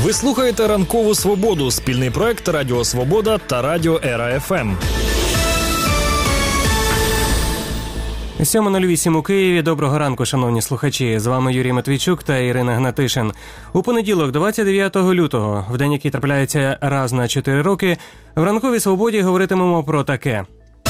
Ви слухаєте «Ранкову Свободу» – спільний проект Радіо Свобода та Радіо Ера ФМ. 7:08 у Києві. Доброго ранку, шановні слухачі. З вами Юрій Матвійчук та Ірина Гнатишин. У понеділок, 29 лютого, в день, який трапляється раз на 4 роки, в «Ранковій Свободі» говоритимемо про таке.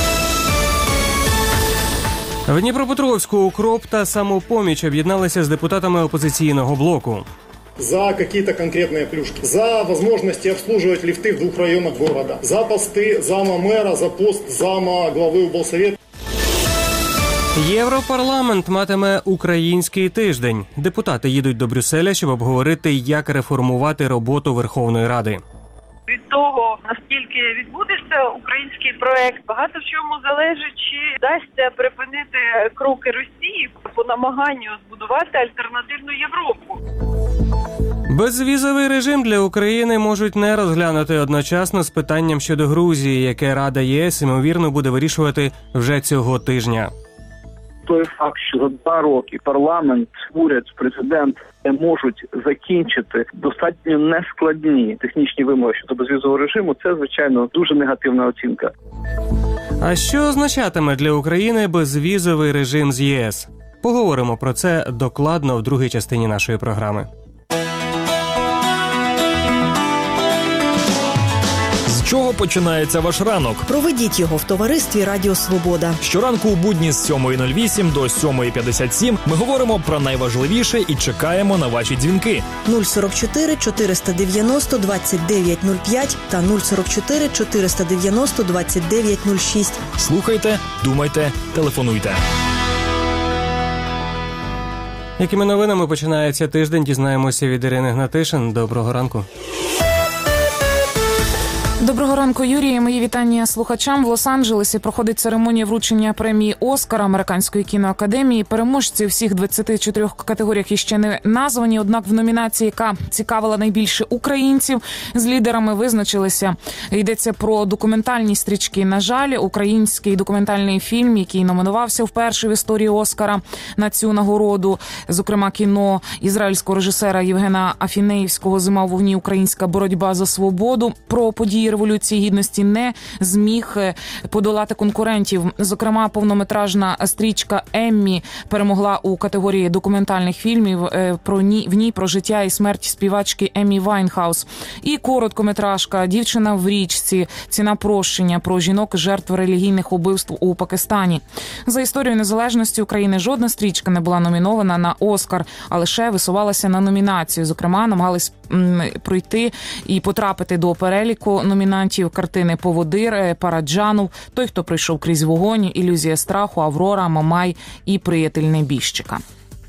В Дніпропетровську «Укроп» та «Самопоміч» об'єдналися з депутатами опозиційного блоку. За какие-то конкретные плюшки. За возможности обслуживать лифты в 2 районах города. За посты зама мэра, за пост зама главы облсовета. Європарламент матиме український тиждень. Депутати їдуть до Брюсселя, щоб обговорити, як реформувати роботу Верховної Ради. Від того, наскільки відбудеться український проект, багато в чому залежить, чи вдасться припинити кроки Росії по намаганню збудувати альтернативну Європу. Безвізовий режим для України можуть не розглянути одночасно з питанням щодо Грузії, яке Рада ЄС, ймовірно, буде вирішувати вже цього тижня. Той факт, що за 2 роки парламент, уряд, президент можуть закінчити достатньо нескладні технічні вимоги щодо безвізового режиму, це, звичайно, дуже негативна оцінка. А що означатиме для України безвізовий режим з ЄС? Поговоримо про це докладно в другій частині нашої програми. З чого починається ваш ранок? Проведіть його в товаристві Радіо Свобода. Щоранку у будні з 7:08 до 7:57 ми говоримо про найважливіше і чекаємо на ваші дзвінки. 044 490 2905 та 044 490 2906. Слухайте, думайте, телефонуйте. Якими новинами починається тиждень, дізнаємося від Ірини Гнатишин. Доброго ранку. Доброго ранку, Юрій. Мої вітання слухачам. В Лос-Анджелесі проходить церемонія вручення премії «Оскар» Американської кіноакадемії. Переможці у всіх 24 категоріях іще не названі, однак в номінації, яка цікавила найбільше українців, з лідерами визначилися. Йдеться про документальні стрічки. На жаль, український документальний фільм, який номінувався вперше в історії «Оскара» на цю нагороду, зокрема кіно ізраїльського режисера Євгена Афінеївського «Зима у вогні. Українська боротьба за свободу», про події Революції Гідності, не зміг подолати конкурентів. Зокрема, повнометражна стрічка «Еммі» перемогла у категорії документальних фільмів. В ній про життя і смерть співачки Еммі Вайнхаус. І короткометражка «Дівчина в річці. Ціна прощення» про жінок жертв релігійних убивств у Пакистані. За історію незалежності України жодна стрічка не була номінована на «Оскар», а лише висувалася на номінацію. Зокрема, намагались пройти і потрапити до переліку номінантів картини «Поводир», «Параджанов», «Той, хто прийшов крізь вогонь», «Ілюзія страху», «Аврора», «Мамай» і «Приятель небіжчика».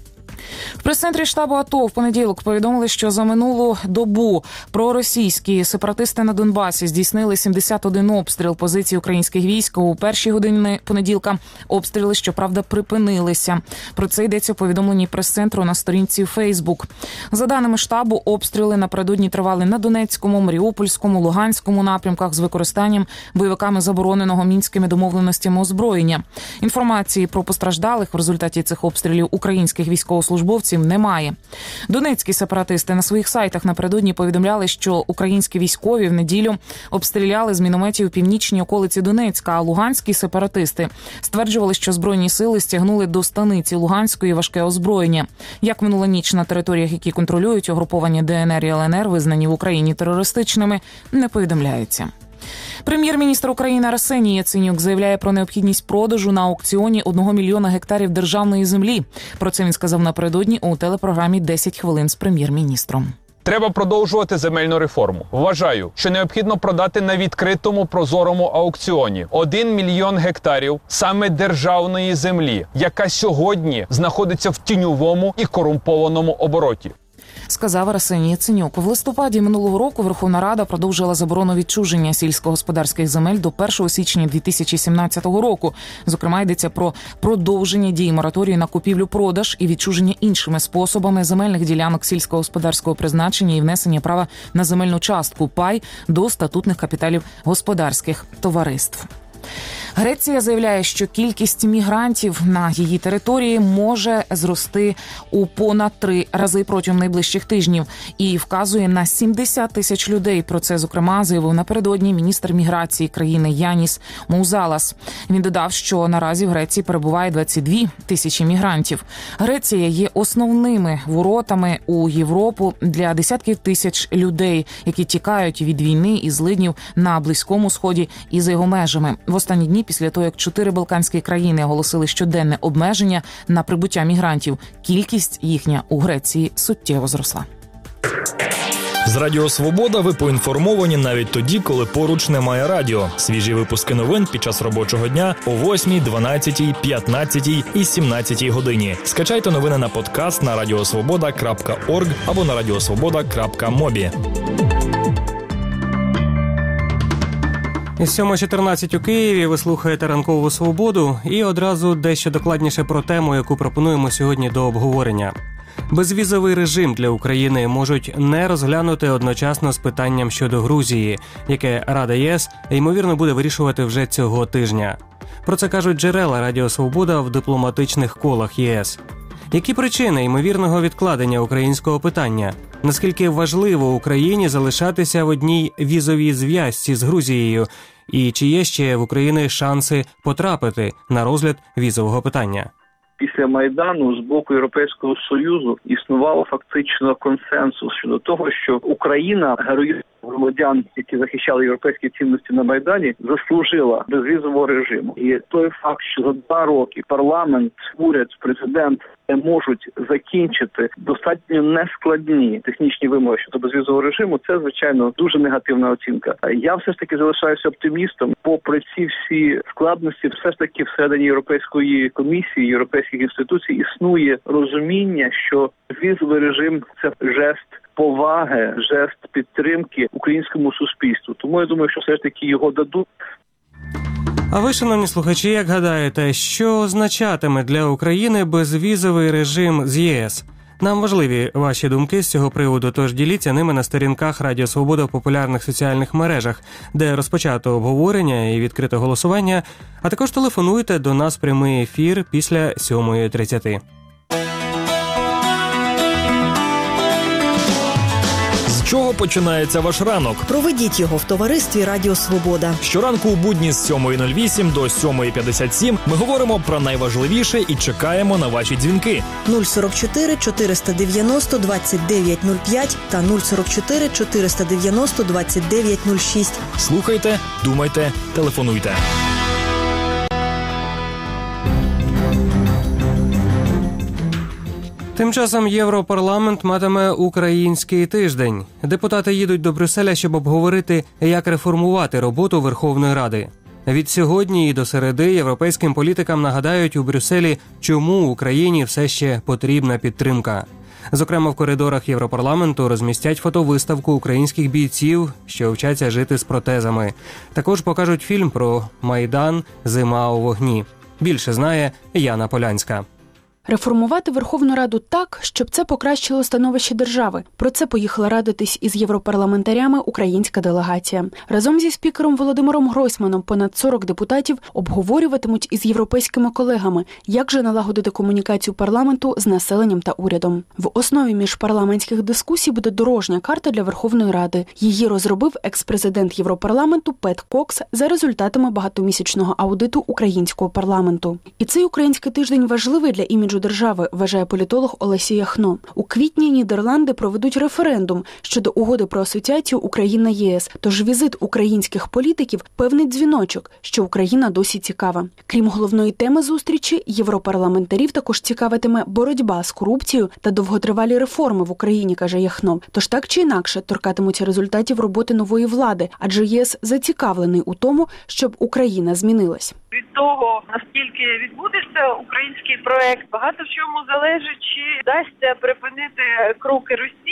В прес-центрі штабу АТО в понеділок повідомили, що за минулу добу проросійські сепаратисти на Донбасі здійснили 71 обстріл позицій українських військ. У перші години понеділка обстріли, щоправда, припинилися. Про це йдеться у повідомленні прес-центру на сторінці Фейсбук. За даними штабу, обстріли напередодні тривали на Донецькому, Маріупольському, Луганському напрямках з використанням бойовиками забороненого мінськими домовленостями озброєння. Інформації про постраждалих в результаті цих обстрілів українських військовослужбовців немає. Донецькі сепаратисти на своїх сайтах напередодні повідомляли, що українські військові в неділю обстріляли з мінометів північні околиці Донецька, а луганські сепаратисти стверджували, що збройні сили стягнули до станиці Луганської важке озброєння. Як минула ніч на територіях, які контролюють угруповання ДНР і ЛНР, визнані в Україні терористичними, не повідомляється. Прем'єр-міністр України Арсеній Яценюк заявляє про необхідність продажу на аукціоні 1 мільйона гектарів державної землі. Про це він сказав напередодні у телепрограмі «10 хвилин з прем'єр-міністром». Треба продовжувати земельну реформу. Вважаю, що необхідно продати на відкритому прозорому аукціоні 1 мільйон гектарів саме державної землі, яка сьогодні знаходиться в тіньовому і корумпованому обороті. Сказав Арсеній Яценюк. В листопаді минулого року Верховна Рада продовжила заборону відчуження сільськогосподарських земель до 1 січня 2017 року. Зокрема, йдеться про продовження дії мораторію на купівлю-продаж і відчуження іншими способами земельних ділянок сільськогосподарського призначення і внесення права на земельну частку (пай) до статутних капіталів господарських товариств. Греція заявляє, що кількість мігрантів на її території може зрости у понад 3 рази протягом найближчих тижнів і вказує на 70 тисяч людей. Про це, зокрема, заявив напередодні міністр міграції країни Яніс Моузалас. Він додав, що наразі в Греції перебуває 22 тисячі мігрантів. Греція є основними воротами у Європу для десятків тисяч людей, які тікають від війни і злиднів на Близькому Сході і за його межами. В останні дні, після того, як 4 балканські країни оголосили щоденне обмеження на прибуття мігрантів, кількість їхня у Греції суттєво зросла. З Радіо Свобода ви поінформовані навіть тоді, коли поруч немає радіо. Свіжі випуски новин під час робочого дня о 8, 12, 15 і 17 годині. Скачайте новини на подкаст на radiosvoboda.org або на radiosvoboda.mobi. 7:14 у Києві. Ви слухаєте «Ранкову свободу» і одразу дещо докладніше про тему, яку пропонуємо сьогодні до обговорення. Безвізовий режим для України можуть не розглянути одночасно з питанням щодо Грузії, яке Рада ЄС, ймовірно, буде вирішувати вже цього тижня. Про це кажуть джерела Радіо Свобода в дипломатичних колах ЄС. Які причини ймовірного відкладення українського питання? Наскільки важливо Україні залишатися в одній візовій зв'язці з Грузією? І чи є ще в Україні шанси потрапити на розгляд візового питання? Після Майдану з боку Європейського Союзу існувало фактично консенсус щодо того, що Україна, героїзм громадян, які захищали європейські цінності на Майдані, заслужила безвізового режиму. І той факт, що за 2 роки парламент, уряд, президент не можуть закінчити достатньо нескладні технічні вимоги щодо безвізового режиму, це, звичайно, дуже негативна оцінка. Я все ж таки залишаюся оптимістом. Попри ці всі складності, все ж таки всередині Європейської комісії, європейських інституцій існує розуміння, що візовий режим – це жест поваги, жест підтримки українському суспільству. Тому я думаю, що все ж таки його дадуть. А ви, шановні слухачі, як гадаєте, що означатиме для України безвізовий режим з ЄС? Нам важливі ваші думки з цього приводу, тож діліться ними на сторінках Радіо Свобода в популярних соціальних мережах, де розпочато обговорення і відкрите голосування, а також телефонуйте до нас в прямий ефір після 7:30. З чого починається ваш ранок? Проведіть його в товаристві Радіо Свобода. Щоранку у будні з 7:08 до 7:57 ми говоримо про найважливіше і чекаємо на ваші дзвінки. 044 490 2905 та 044 490 2906. Слухайте, думайте, телефонуйте. Тим часом Європарламент матиме український тиждень. Депутати їдуть до Брюсселя, щоб обговорити, як реформувати роботу Верховної Ради. Від сьогодні і до середи європейським політикам нагадають у Брюсселі, чому Україні все ще потрібна підтримка. Зокрема, в коридорах Європарламенту розмістять фотовиставку українських бійців, що вчаться жити з протезами. Також покажуть фільм про Майдан «Зима у вогні». Більше знає Яна Полянська. Реформувати Верховну Раду так, щоб це покращило становище держави. Про це поїхала радитись із європарламентарями українська делегація. Разом зі спікером Володимиром Гройсманом понад 40 депутатів обговорюватимуть із європейськими колегами, як же налагодити комунікацію парламенту з населенням та урядом. В основі міжпарламентських дискусій буде дорожня карта для Верховної Ради. Її розробив екс-президент Європарламенту Пет Кокс за результатами багатомісячного аудиту українського парламенту. І цей український тиждень важливий для іміджу держави, вважає політолог Олесі Яхно. У квітні Нідерланди проведуть референдум щодо угоди про асоціацію Україна-ЄС. Тож візит українських політиків – певний дзвіночок, що Україна досі цікава. Крім головної теми зустрічі, європарламентарів також цікавитиме боротьба з корупцією та довготривалі реформи в Україні, каже Яхно. Тож так чи інакше торкатимуться результатів роботи нової влади, адже ЄС зацікавлений у тому, щоб Україна змінилась. Від того, наскільки відбудеться український проект, багато в чому залежить, чи вдасться припинити кроки Росії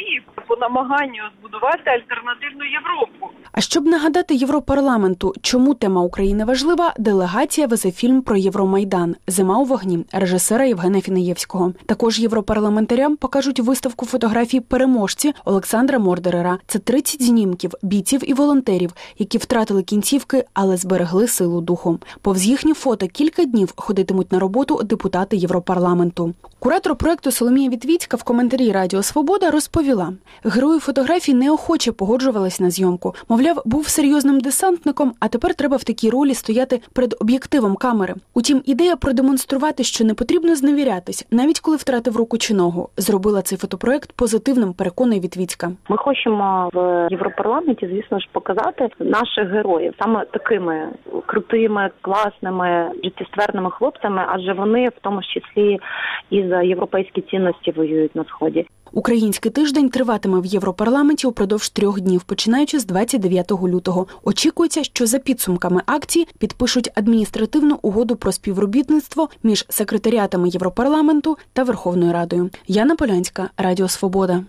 по намаганню збудувати альтернативну Європу. А щоб нагадати Європарламенту, чому тема України важлива, делегація везе фільм про Євромайдан «Зима у вогні» режисера Євгена Фінеєвського. Також європарламентарям покажуть виставку фотографій «Переможці» Олександра Мордерера. Це 30 знімків бійців і волонтерів, які втратили кінцівки, але зберегли силу духу. Повз їхні фото кілька днів ходитимуть на роботу депутати Європарламенту. Куратор проєкту Соломія Вітвіцька в коментарі Радіо Свобода розповіла, герої фотографій неохоче погоджувались на зйомку. Мовляв, був серйозним десантником, а тепер треба в такій ролі стояти перед об'єктивом камери. Утім, ідея продемонструвати, що не потрібно зневірятись, навіть коли втратив руку чи ногу, зробила цей фотопроєкт позитивним, переконує Вітвіцька. Ми хочемо в Європарламенті, звісно ж, показати наших героїв саме такими крутими, класними, життєстверними хлопцями, адже вони в тому числі і за європейські цінності воюють на Сході. Український тиждень триватиме в Європарламенті упродовж 3 днів, починаючи з 29 лютого. Очікується, що за підсумками акції підпишуть адміністративну угоду про співробітництво між секретаріатами Європарламенту та Верховною Радою. Яна Полянська, Радіо Свобода.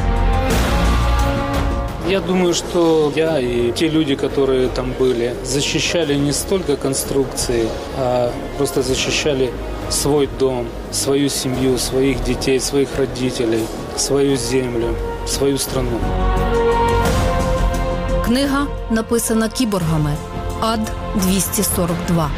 Я думаю, что я и те люди, которые там были, защищали не столько конструкции, а просто защищали свой дом, свою семью, своих детей, своих родителей, свою землю, свою страну. Книга написана кіборгами. Ад-242.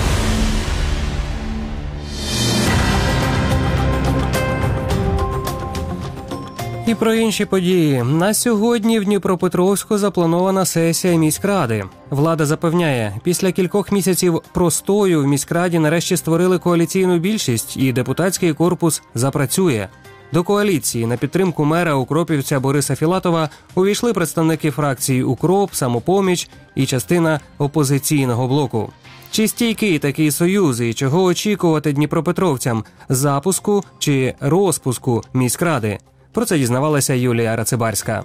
І про інші події. На сьогодні в Дніпропетровську запланована сесія міськради. Влада запевняє, після кількох місяців простою в міськраді нарешті створили коаліційну більшість і депутатський корпус запрацює. До коаліції на підтримку мера укропівця Бориса Філатова увійшли представники фракцій «Укроп», «Самопоміч» і частина опозиційного блоку. Чи стійкий такий союз і чого очікувати дніпропетровцям – запуску чи розпуску міськради? Про це дізнавалася Юлія Рацибарська.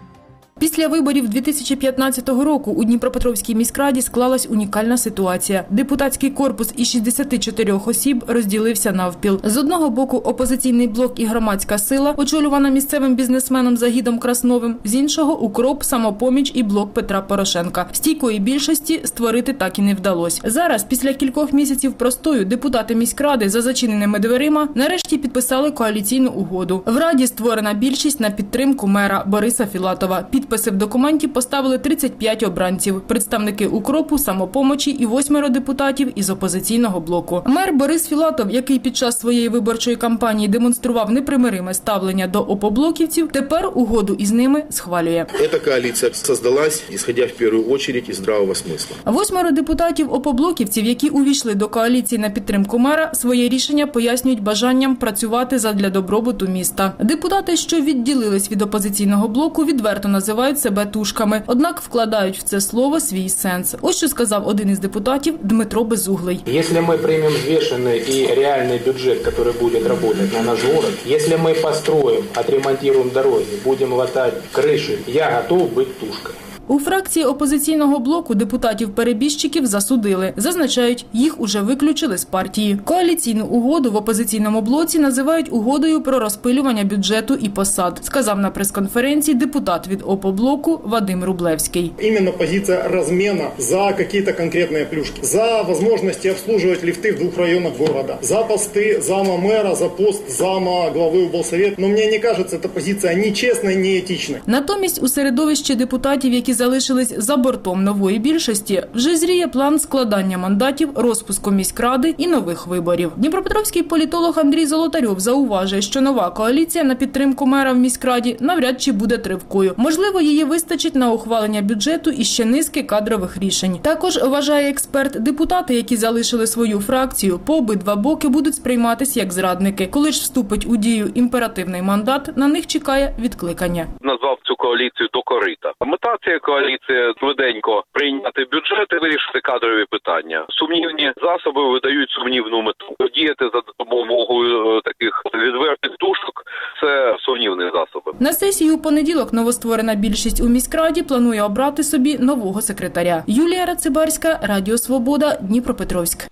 Після виборів 2015 року у Дніпропетровській міськраді склалась унікальна ситуація. Депутатський корпус із 64 осіб розділився навпіл. З одного боку опозиційний блок і громадська сила, очолювана місцевим бізнесменом Загідом Красновим, з іншого – укроп, самопоміч і блок Петра Порошенка. Стійкої більшості створити так і не вдалося. Зараз, після кількох місяців простою, депутати міськради за зачиненими дверима нарешті підписали коаліційну угоду. В Раді створена більшість на підтримку мера Бориса Філатова. Підписи в документі поставили 35 обранців, представники «Укропу», «Самопомочі» і 8 депутатів із опозиційного блоку. Мер Борис Філатов, який під час своєї виборчої кампанії демонстрував непримириме ставлення до опоблоківців, тепер угоду із ними схвалює. Ця коаліція створилась, ісходя в першу чергу із здравого смисла. 8 депутатів опоблоківців, які увійшли до коаліції на підтримку мера, своє рішення пояснюють бажанням працювати задля добробуту міста. Депутати, що відділились від опозиційного блоку, відверто називають себе тушками, однак вкладають в це слово свій сенс. Ось що сказав один із депутатів Дмитро Безуглий. Якщо ми приймемо взвішений і реальний бюджет, який буде працювати на наш город, якщо ми построїмо, відремонтуємо дороги, будемо латати криші, я готовий бути тушкою. У фракції опозиційного блоку депутатів-перебіжчиків засудили. Зазначають, їх уже виключили з партії. Коаліційну угоду в опозиційному блоці називають угодою про розпилювання бюджету і посад, сказав на прес-конференції депутат від опоблоку Вадим Рублевський. Именно позиция размена за какие-то конкретные плюшки, за возможности обслуживать лифты в 2 районах города, за посты зама мэра, за пост зама главы облсовета. Но мне не кажется, эта позиция ни честной, ни этичной. Натомість у середовищі депутатів, які залишились за бортом нової більшості, вже зріє план складання мандатів, розпуску міськради і нових виборів. Дніпропетровський політолог Андрій Золотарьов зауважує, що нова коаліція на підтримку мера в міськраді навряд чи буде тривкою. Можливо, її вистачить на ухвалення бюджету і ще низки кадрових рішень. Також, вважає експерт, депутати, які залишили свою фракцію, по обидва боки будуть сприйматись як зрадники. Коли ж вступить у дію імперативний мандат, на них чекає відкликання. Назвав цю коаліцію до корита. Мета цієї коаліції швиденько прийняти бюджет і вирішити кадрові питання. Сумнівні засоби видають сумнівну мету. Діяти за допомогою таких відвертих тушок – це сумнівні засоби. На сесії у понеділок новостворена більшість у міськраді планує обрати собі нового секретаря. Юлія Рацибарська, Радіо Свобода, Дніпропетровськ.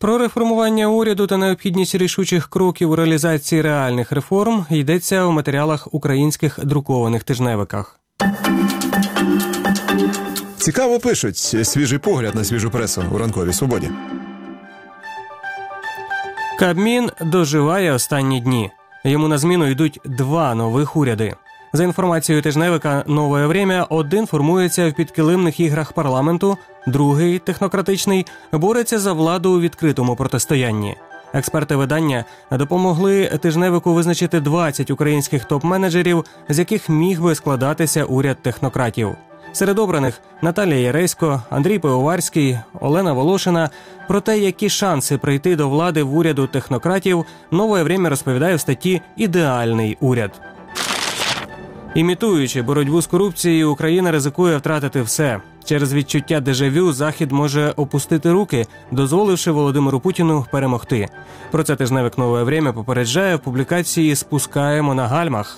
Про реформування уряду та необхідність рішучих кроків у реалізації реальних реформ йдеться у матеріалах українських друкованих тижневиках. Цікаво пишуть. Свіжий погляд на свіжу пресу у ранковій свободі. Кабмін доживає останні дні. Йому на зміну йдуть 2 нових уряди. За інформацією тижневика «Нове время», один формується в підкилимних іграх парламенту, другий, технократичний, бореться за владу у відкритому протистоянні. Експерти видання допомогли тижневику визначити 20 українських топ-менеджерів, з яких міг би складатися уряд технократів. Серед обраних – Наталія Яресько, Андрій Пивоварський, Олена Волошина. Про те, які шанси прийти до влади в уряду технократів, «Нове время» розповідає в статті «Ідеальний уряд». Імітуючи боротьбу з корупцією, Україна ризикує втратити все. Через відчуття дежавю Захід може опустити руки, дозволивши Володимиру Путіну перемогти. Про це тижневик «Нове время» попереджає в публікації «Спускаємо на гальмах».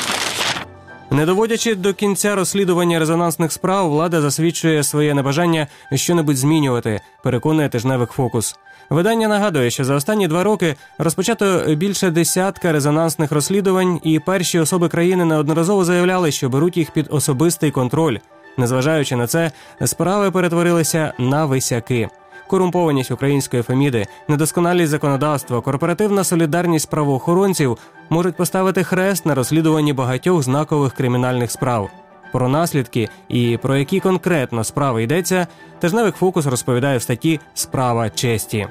Не доводячи до кінця розслідування резонансних справ, влада засвідчує своє небажання що-небудь змінювати, переконує тижневик «Фокус». Видання нагадує, що за останні 2 роки розпочато більше 10 резонансних розслідувань, і перші особи країни неодноразово заявляли, що беруть їх під особистий контроль. Незважаючи на це, справи перетворилися на висяки. Корумпованість української Феміди, недосконалість законодавства, корпоративна солідарність правоохоронців можуть поставити хрест на розслідуванні багатьох знакових кримінальних справ. Про наслідки і про які конкретно справи йдеться, тижневик «Фокус» розповідає в статті «Справа честі».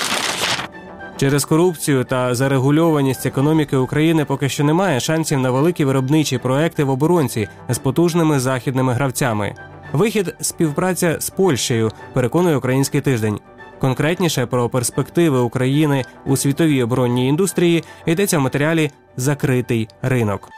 Через корупцію та зарегульованість економіки України поки що немає шансів на великі виробничі проекти в оборонці з потужними західними гравцями. Вихід – співпраця з Польщею, переконує «Український тиждень». Конкретніше про перспективи України у світовій оборонній індустрії йдеться в матеріалі «Закритий ринок».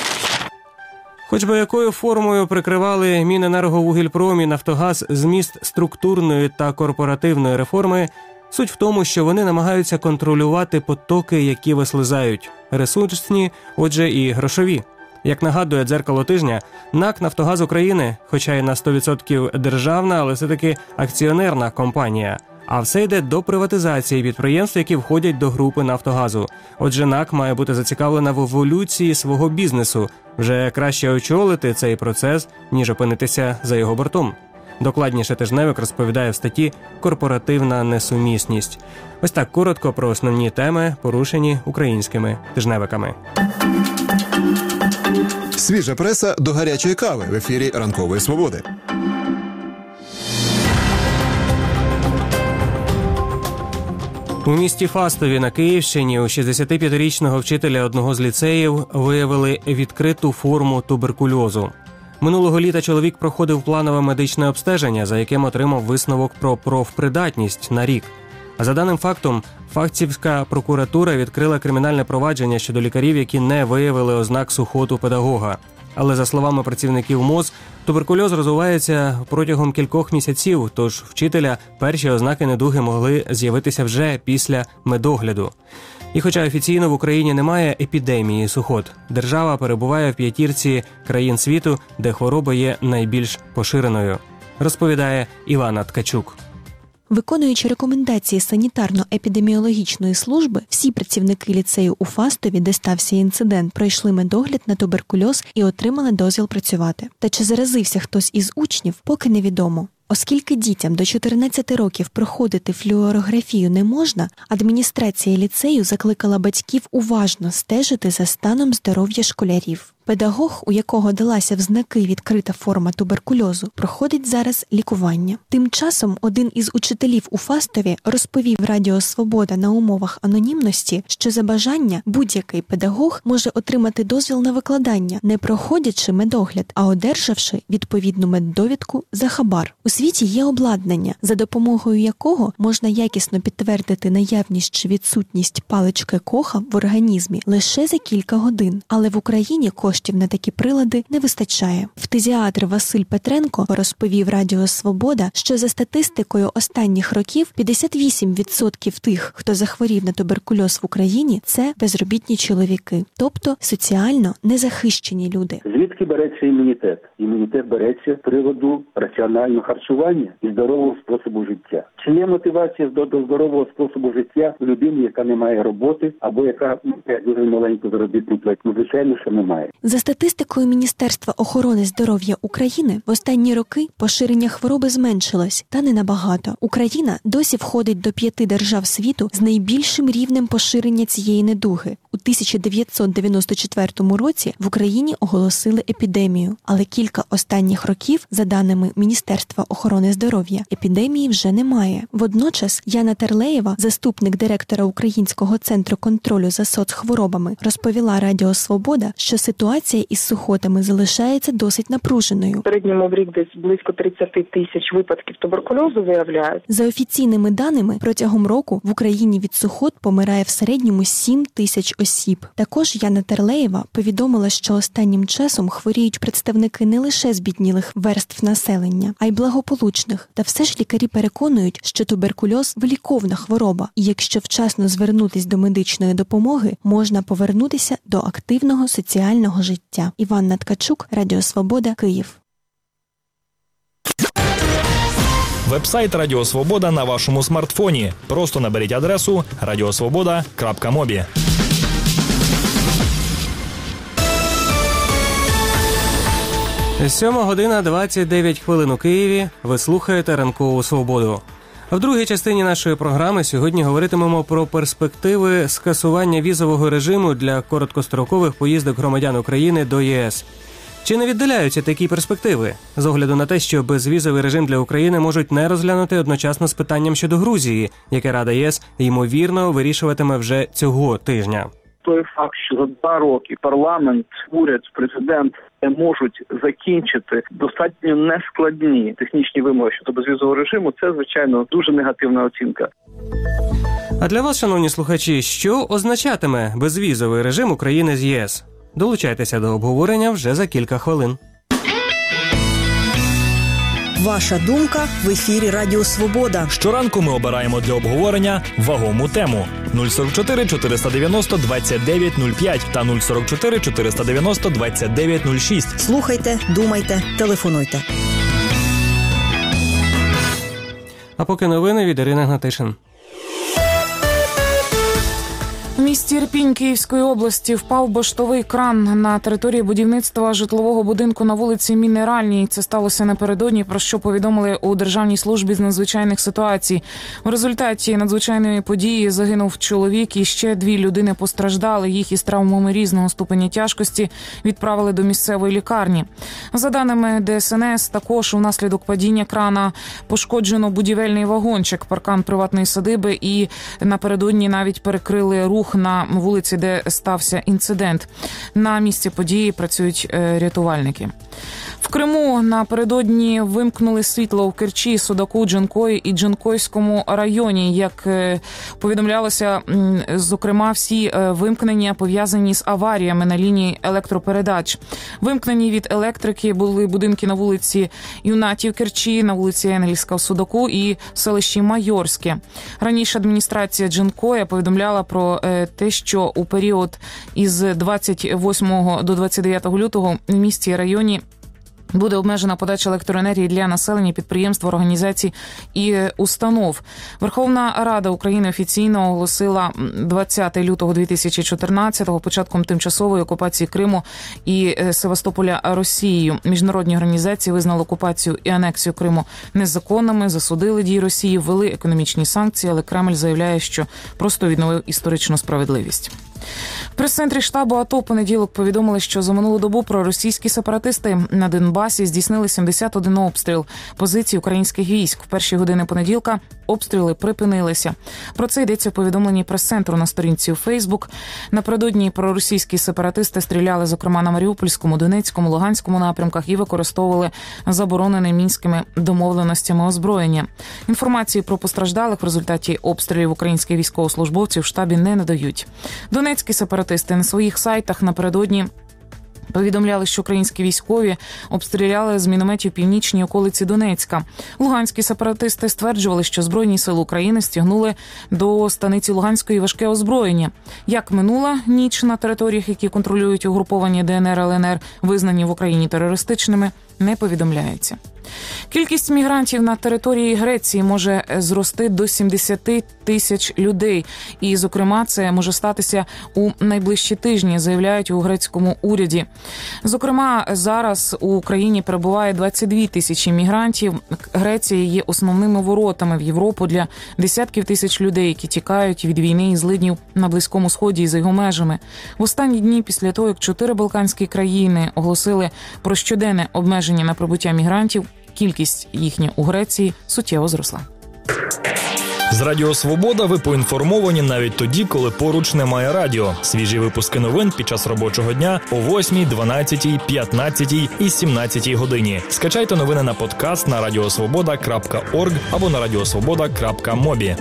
Хоч би якою формою прикривали Міненерговугільпром і Нафтогаз зміст структурної та корпоративної реформи, суть в тому, що вони намагаються контролювати потоки, які вислизають – ресурсні, отже і грошові. Як нагадує «Дзеркало тижня», НАК «Нафтогаз України», хоча й на 100% державна, але все-таки акціонерна компанія. А все йде до приватизації підприємств, які входять до групи «Нафтогазу». Отже, НАК має бути зацікавлена в еволюції свого бізнесу. Вже краще очолити цей процес, ніж опинитися за його бортом. Докладніше тижневик розповідає в статті «Корпоративна несумісність». Ось так коротко про основні теми, порушені українськими тижневиками. Свіжа преса до гарячої кави в ефірі «Ранкової свободи». У місті Фастові на Київщині у 65-річного вчителя одного з ліцеїв виявили відкриту форму туберкульозу. Минулого літа чоловік проходив планове медичне обстеження, за яким отримав висновок про профпридатність на рік. А за даним фактом, Фастівська прокуратура відкрила кримінальне провадження щодо лікарів, які не виявили ознак сухоту педагога. Але, за словами працівників МОЗ, туберкульоз розвивається протягом кількох місяців, тож вчителя перші ознаки недуги могли з'явитися вже після медогляду. І хоча офіційно в Україні немає епідемії сухот, держава перебуває в 5 країн світу, де хвороба є найбільш поширеною, розповідає Івана Ткачук. Виконуючи рекомендації санітарно-епідеміологічної служби, всі працівники ліцею у Фастові, де стався інцидент, пройшли медогляд на туберкульоз і отримали дозвіл працювати. Та чи заразився хтось із учнів, поки невідомо. Оскільки дітям до 14 років проходити флюорографію не можна, адміністрація ліцею закликала батьків уважно стежити за станом здоров'я школярів. Педагог, у якого далася в знаки відкрита форма туберкульозу, проходить зараз лікування. Тим часом один із учителів у Фастові розповів Радіо Свобода на умовах анонімності, що за бажання будь-який педагог може отримати дозвіл на викладання, не проходячи медогляд, а одержавши відповідну меддовідку за хабар. У світі є обладнання, за допомогою якого можна якісно підтвердити наявність чи відсутність палички Коха в організмі лише за кілька годин. Але в Україні коштів на такі прилади не вистачає. Фтизіатр Василь Петренко розповів Радіо Свобода, що за статистикою останніх років 58% тих, хто захворів на туберкульоз в Україні, це безробітні чоловіки, тобто соціально незахищені люди. Звідки береться імунітет? Імунітет береться з приводу раціонального харчування. харчування і здорового способу життя. Чи є мотивація до здорового способу життя у людини, яка не має роботи або яка має дуже маленьку заробітну платню? Звичайно, що немає. За статистикою Міністерства охорони здоров'я України, в останні роки поширення хвороби зменшилось, та не набагато. Україна досі входить до 5 держав світу з найбільшим рівнем поширення цієї недуги. У 1994 році в Україні оголосили епідемію, але кілька останніх років, за даними Міністерства охорони здоров'я, епідемії вже немає. Водночас Яна Терлеєва, заступник директора Українського центру контролю за соцхворобами, розповіла Радіо Свобода, що ситуація із сухотами залишається досить напруженою. В середньому в рік десь близько 30 тисяч випадків туберкульозу виявляють. За офіційними даними, протягом року в Україні від сухот помирає в середньому 7 тисяч осіб. Також Яна Терлеєва повідомила, що останнім часом хворіють представники не лише збіднілих верств населення, а й благополучних. Та все ж лікарі переконують, що туберкульоз – виліковна хвороба, і якщо вчасно звернутись до медичної допомоги, можна повернутися до активного соціального життя. Іванна Ткачук, Радіо Свобода, Київ. Вебсайт Радіо Свобода на вашому смартфоні. Просто наберіть адресу radiosvoboda.mobi. 7:29 у Києві. Ви слухаєте «Ранкову свободу». В другій частині нашої програми сьогодні говоритимемо про перспективи скасування візового режиму для короткострокових поїздок громадян України до ЄС. Чи не віддаляються такі перспективи? З огляду на те, що безвізовий режим для України можуть не розглянути одночасно з питанням щодо Грузії, яке Рада ЄС, ймовірно, вирішуватиме вже цього тижня. Той факт, що за 2 роки парламент, уряд, президент не можуть закінчити достатньо нескладні технічні вимоги щодо безвізового режиму, це, звичайно, дуже негативна оцінка. А для вас, шановні слухачі, що означатиме безвізовий режим України з ЄС? Долучайтеся до обговорення вже за кілька хвилин. Ваша думка в ефірі Радіо Свобода. Щоранку ми обираємо для обговорення вагому тему. 044 490 2905 та 044 490 2906. Слухайте, думайте, телефонуйте. А поки новини від Ірини Гнатишин. У місті Ірпінь Київської області впав баштовий кран на території будівництва житлового будинку на вулиці Мінеральній. Це сталося напередодні, про що повідомили у Державній службі з надзвичайних ситуацій. В результаті надзвичайної події загинув чоловік і ще 2 людини постраждали. Їх із травмами різного ступеня тяжкості відправили до місцевої лікарні. За даними ДСНС, також внаслідок падіння крана пошкоджено будівельний вагончик, паркан приватної садиби і напередодні навіть перекрили рух на вулиці, де стався інцидент. На місці події працюють рятувальники. В Криму напередодні вимкнули світло в Керчі, Судаку, Джанкої і Джанкойському районі. Як повідомлялося, зокрема, всі вимкнення пов'язані з аваріями на лінії електропередач. Вимкнені від електрики були будинки на вулиці Юнатів Керчі, на вулиці Енгельська в Судаку і селищі Майорське. Раніше адміністрація Джанкоя повідомляла про те, що у період із 28 до 29 лютого в місті і районі буде обмежена подача електроенергії для населення, підприємств, організацій і установ. Верховна Рада України офіційно оголосила 20 лютого 2014-го початком тимчасової окупації Криму і Севастополя Росією. Міжнародні організації визнали окупацію і анексію Криму незаконними, засудили дії Росії, ввели економічні санкції, але Кремль заявляє, що просто відновив історичну справедливість. В прес-центрі штабу АТО в понеділок повідомили, що за минулу добу проросійські сепаратисти на Донбасі здійснили 71 обстріл позицій українських військ. В перші години понеділка обстріли припинилися. Про це йдеться у повідомленні прес-центру на сторінці у Фейсбук. Напередодні проросійські сепаратисти стріляли, зокрема, на Маріупольському, Донецькому, Луганському напрямках і використовували заборонене мінськими домовленостями озброєння. Інформації про постраждалих в результаті обстрілів українських військовослужбовців в штабі не надають. Донецькі сепаратисти на своїх сайтах напередодні повідомляли, що українські військові обстріляли з мінометів північні околиці Донецька. Луганські сепаратисти стверджували, що Збройні сили України стягнули до станиці Луганської важке озброєння. Як минула ніч на територіях, які контролюють угруповані ДНР, ЛНР, визнані в Україні терористичними, не повідомляється. Кількість мігрантів на території Греції може зрости до 70 тисяч людей. І, зокрема, це може статися у найближчі тижні, заявляють у грецькому уряді. Зокрема, зараз у Україні перебуває 22 тисячі мігрантів. Греція є основними воротами в Європу для десятків тисяч людей, які тікають від війни і злиднів на Близькому Сході і за його межами. В останні дні після того, як 4 балканські країни оголосили про щоденне обмеження на прибуття мігрантів, кількість їхня у Греції суттєво зросла. З Радіо Свобода ви поінформовані навіть тоді, коли поруч немає радіо. Свіжі випуски новин під час робочого дня о 8, 12, 15 і 17 годині. Скачайте новини на подкаст на radiosvoboda.org або на radiosvoboda.mobi.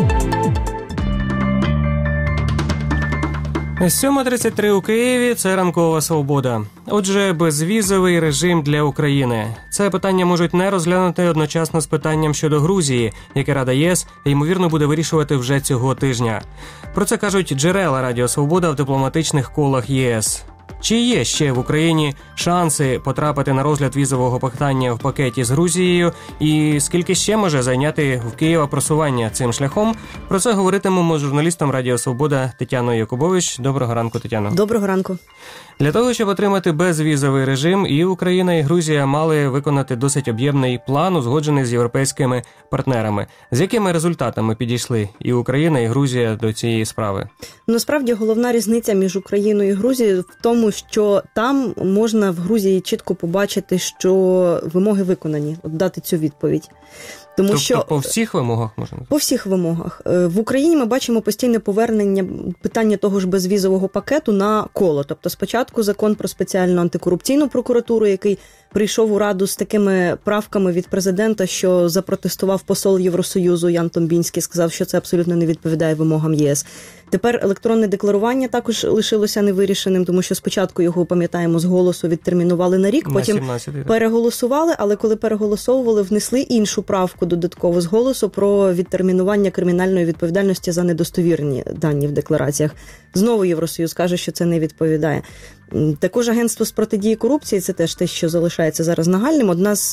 7:33 у Києві – це ранкова свобода. Отже, безвізовий режим для України. Це питання можуть не розглянути одночасно з питанням щодо Грузії, яке Рада ЄС, ймовірно, буде вирішувати вже цього тижня. Про це кажуть джерела Радіо Свобода в дипломатичних колах ЄС. Чи є ще в Україні шанси потрапити на розгляд візового питання в пакеті з Грузією? І скільки ще може зайняти в Києва просування цим шляхом? Про це говоритимемо з журналістом Радіо Свобода Тетяною Якубович. Доброго ранку, Тетяно. Доброго ранку. Для того, щоб отримати безвізовий режим, і Україна, і Грузія мали виконати досить об'ємний план, узгоджений з європейськими партнерами. З якими результатами підійшли і Україна, і Грузія до цієї справи? Насправді, головна різниця між Україною і Грузією в тому, що там можна в Грузії чітко побачити, що вимоги виконані, от дати цю відповідь. Тому тобто що по всіх вимогах можна? По всіх вимогах. В Україні ми бачимо постійне повернення питання того ж безвізового пакету на коло. Тобто спочатку закон про спеціальну антикорупційну прокуратуру, який прийшов у Раду з такими правками від президента, що запротестував посол Євросоюзу Ян Томбінський, сказав, що це абсолютно не відповідає вимогам ЄС. Тепер електронне декларування також лишилося невирішеним, тому що спочатку його, пам'ятаємо, з голосу відтермінували на рік, потім переголосували, але коли переголосовували, внесли іншу правку додатково з голосу про відтермінування кримінальної відповідальності за недостовірні дані в деклараціях. Знову Євросоюз каже, що це не відповідає. Також агентство з протидії корупції – це теж те, що залишається зараз нагальним. Одна з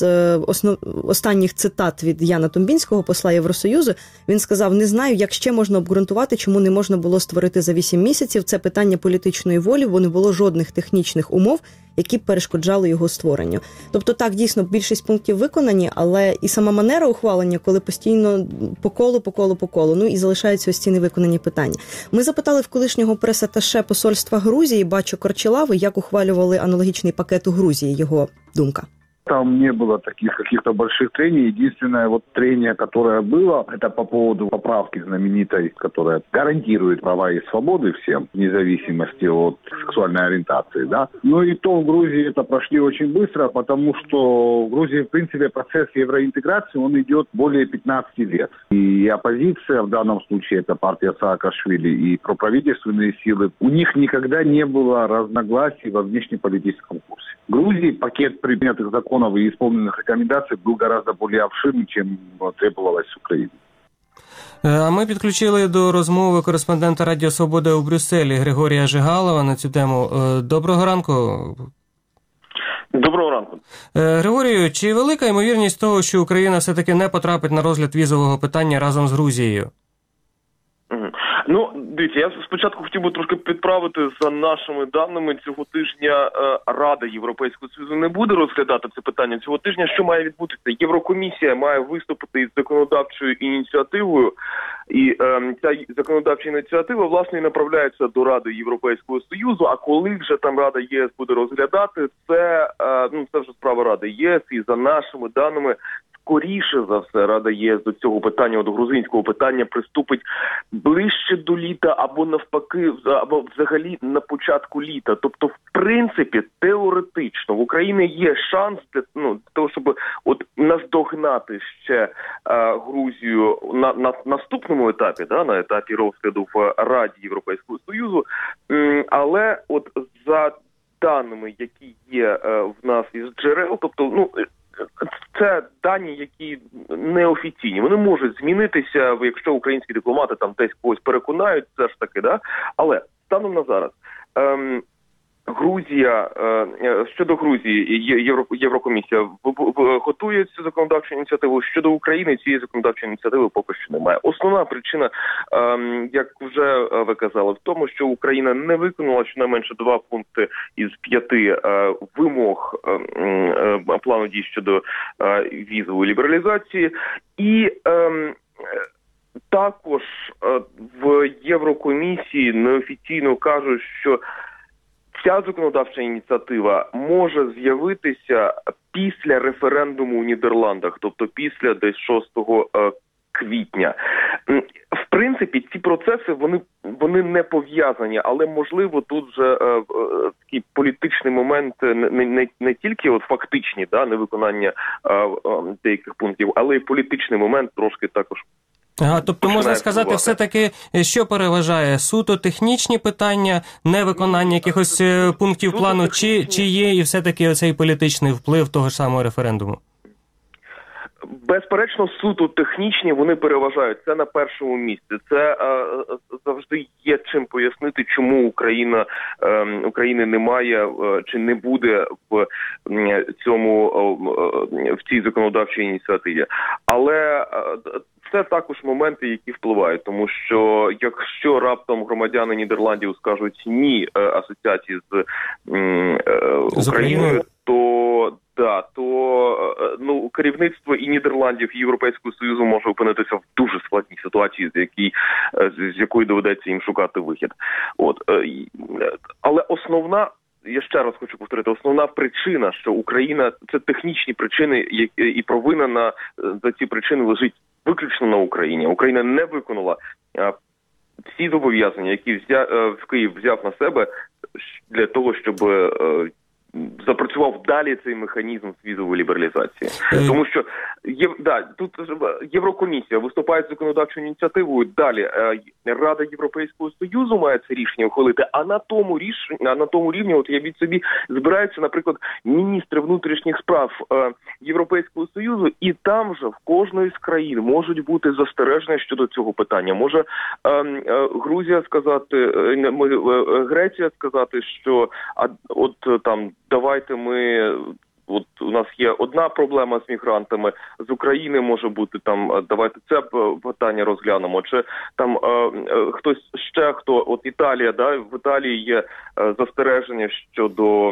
останніх цитат від Яна Томбінського, посла Євросоюзу, він сказав: «Не знаю, як ще можна обґрунтувати, чому не можна було створити за 8 місяців. Це питання політичної волі, бо не було жодних технічних умов, які б перешкоджали його створенню». Тобто так, дійсно, більшість пунктів виконані, але і сама манера ухвалення, коли постійно по колу, ну і залишаються ось ці невиконані питання. Ми запитали в колишнього прес-аташе посольства Грузії Бачо Корчелави, як ухвалювали аналогічний пакет у Грузії, його думка. Там не было таких каких-то больших трений. Единственное вот трение, которое было, это по поводу поправки знаменитой, которая гарантирует права и свободы всем, вне зависимости от сексуальной ориентации, да. Но и то в Грузии это прошли очень быстро, потому что в Грузии, в принципе, процесс евроинтеграции, он идет более 15 лет. И оппозиция, в данном случае это партия Саакашвили, и проправительственные силы, у них никогда не было разногласий во внешнеполитическом курсе. В Грузии пакет принятых законов и исполненных рекомендаций был гораздо более обширным, чем требовалось с Украины. А ми підключили до розмови кореспондента Радіо Свобода у Брюсселі Григорія Жигалова на цю тему. Доброго ранку. Доброго ранку. Григорію, чи велика ймовірність того, що Україна все-таки не потрапить на розгляд візового питання разом з Грузією? Ну, дивіться, я спочатку хотів би трошки підправити. За нашими даними, цього тижня Рада Європейського Союзу не буде розглядати це питання. Цього тижня що має відбутися? Єврокомісія має виступити із законодавчою ініціативою, і ця законодавча ініціатива, власне, і направляється до Ради Європейського Союзу, а коли вже там Рада ЄС буде розглядати, це вже справа Ради ЄС, і за нашими даними, скоріше за все, Рада ЄС до цього питання, до грузинського питання, приступить ближче до літа або навпаки, або взагалі на початку літа. Тобто, в принципі, теоретично в Україні є шанс для того, щоб наздогнати ще Грузію на наступному етапі, на етапі розгляду в Раді Європейського Союзу. Але от за даними, які є в нас із джерел, тобто, це дані, які неофіційні. Вони можуть змінитися, якщо українські дипломати там десь когось переконають, все ж таки, да? Але станом на зараз Грузія, щодо Грузії, Єврокомісія готує цю законодавчу ініціативу. Щодо України цієї законодавчої ініціативи поки що немає. Основна причина, як вже ви казали, в тому, що Україна не виконала щонайменше 2 пункти із 5 вимог плану дій щодо візової лібералізації. І також в Єврокомісії неофіційно кажуть, що ця законодавча ініціатива може з'явитися після референдуму у Нідерландах, тобто після десь 6 квітня. В принципі, ці процеси, вони не пов'язані, але, можливо, тут вже такий політичний момент, не тільки от фактичні, невиконання деяких пунктів, але й політичний момент трошки також. Тобто можна сказати, все-таки, що переважає? Суто технічні питання, невиконання якихось пунктів плану, чи є і все-таки оцей політичний вплив того ж самого референдуму? Безперечно, суто технічні вони переважають. Це на першому місці. Це завжди є чим пояснити, чому України немає чи не буде в цій законодавчій ініціативі. Але це також моменти, які впливають, тому що якщо раптом громадяни Нідерландів скажуть ні асоціації з Україною, то керівництво і Нідерландів, і Європейського Союзу може опинитися в дуже складній ситуації, з якої доведеться їм шукати вихід. Але основна, я ще раз хочу повторити, основна причина, що Україна, це технічні причини, і провина за ці причини лежить виключно на Україні. Україна не виконала всі зобов'язання, які Київ взяв на себе для того, щоб запрацював далі цей механізм візової лібералізації. Тому що тут Єврокомісія виступає з законодавчою ініціативою, далі Рада Європейського Союзу має це рішення ухвалити, а на тому рівні, от я від собі, збираються, наприклад, міністри внутрішніх справ Європейського Союзу, і там же в кожної з країн можуть бути застереження щодо цього питання. Може Грузія сказати, Греція сказати, що давайте у нас є одна проблема з мігрантами, з України може бути давайте це питання розглянемо. Чи хтось ще, Італія, в Італії є застереження щодо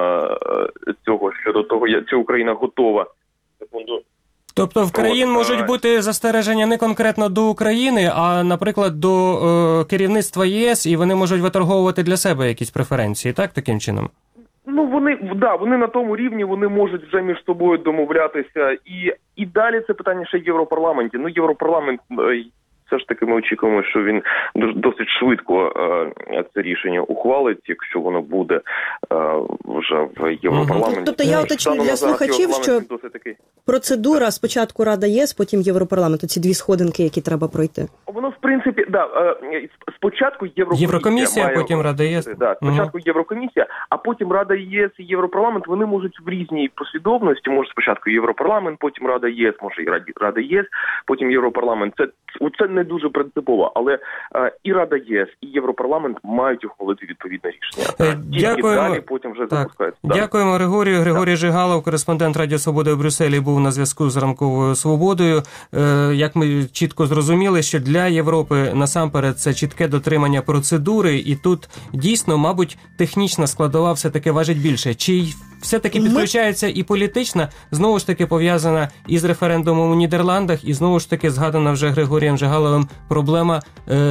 того, чи Україна готова. Тобто в країн можуть бути застереження не конкретно до України, а, наприклад, до керівництва ЄС, і вони можуть виторговувати для себе якісь преференції, так, таким чином? Вони на тому рівні, вони можуть вже між собою домовлятися. І далі це питання ще в Європарламенті. Європарламент, все ж таки ми очікуємо, що він досить швидко це рішення ухвалить, якщо воно буде вже в Європарламенті. Тобто я уточню для слухачів, що процедура спочатку Рада єС, потім Європарламент, ці 2 сходинки, які треба пройти. Воно, в принципі, спочатку Єврокомісія, потім Рада ЄС. Спочатку Єврокомісія, а потім Рада ЄС і Європарламент, вони можуть в різній послідовності, може спочатку Європарламент, потім Рада ЄС, може і Рада ЄС, потім Європарламент. Це не дуже принципово, але і Рада ЄС, і Європарламент мають ухвалити відповідне рішення. Дякуємо. Далі потім вже запускається. Дякуємо, Григорію. Григорій Жигалов, кореспондент Радіо Свобода в Брюсселі, був на зв'язку з Ранковою Свободою. Як ми чітко зрозуміли, що для Європи насамперед це чітке дотримання процедури, і тут дійсно, мабуть, технічна складова все-таки важить більше. Чи все-таки підключається і політична, знову ж таки пов'язана із референдумом у Нідерландах, і знову ж таки згадана вже Григорієм Жигаловим проблема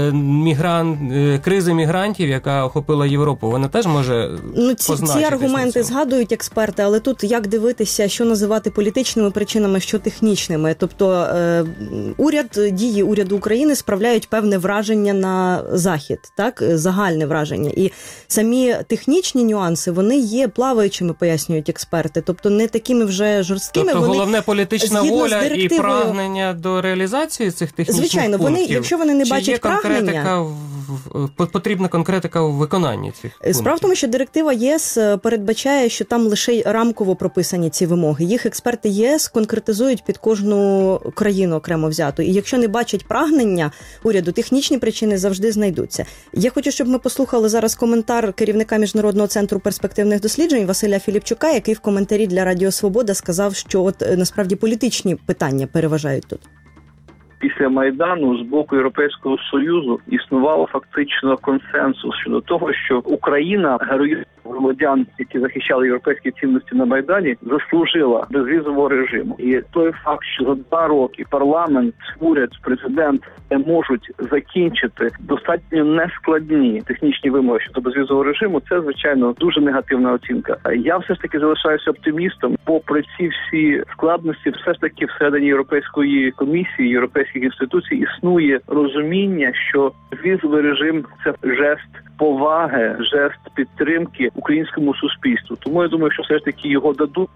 кризи мігрантів, яка охопила Європу. Вона теж може ці аргументи згадують експерти, але тут як дивитися, що називати політичними причинами, що технічними. Тобто дії уряду України справляють певне враження на Захід, так? Загальне враження. І самі технічні нюанси, вони є плаваючими, пояснюють експерти. Тобто не такими вже жорсткими. Тобто головне політична воля і прагнення до реалізації цих технічних пунктів. Звичайно, якщо вони не бачать прагнення, потрібна конкретика у виконанні цих пунктів? Справа в тому, що директива ЄС передбачає, що там лише рамково прописані ці вимоги. Їх експерти ЄС конкретизують під кожну країну окремо взяту. І якщо не бачать прагнення уряду, технічні причини завжди знайдуться. Я хочу, щоб ми послухали зараз коментар керівника Міжнародного центру перспективних досліджень Василя Філіпчука, який в коментарі для Радіо Свобода сказав, що от насправді політичні питання переважають тут. Після Майдану з боку Європейського Союзу існувало фактично консенсус щодо того, що Україна, героїзм громадян, які захищали європейські цінності на Майдані, заслужила безвізового режиму. І той факт, що за 2 роки парламент, уряд, президент не можуть закінчити достатньо нескладні технічні вимоги щодо безвізового режиму, це, звичайно, дуже негативна оцінка. Я все ж таки залишаюся оптимістом. Попри ці всі складності, все ж таки всередині Європейської комісії, європейських інституцій існує розуміння, що безвізовий режим – це жест поваги, жест підтримки українському суспільству. Тому я думаю, що все ж таки його дадуть.